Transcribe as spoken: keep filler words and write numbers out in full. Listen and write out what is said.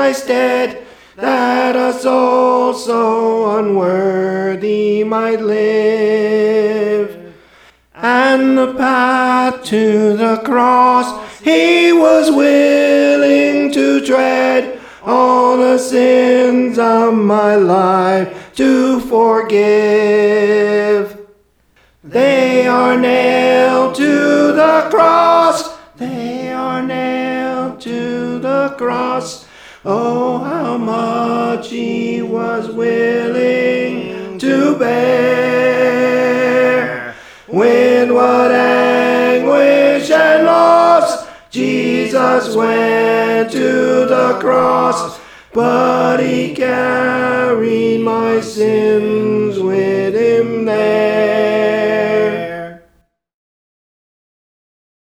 my stead, that a soul so unworthy might live. And the path to the cross he was willing to tread, all the sins of my life to forgive. They are nailed to the cross, they are nailed to the cross. Oh, how much he was willing to bear. With what anguish and loss Jesus went to the cross, but he carried my sin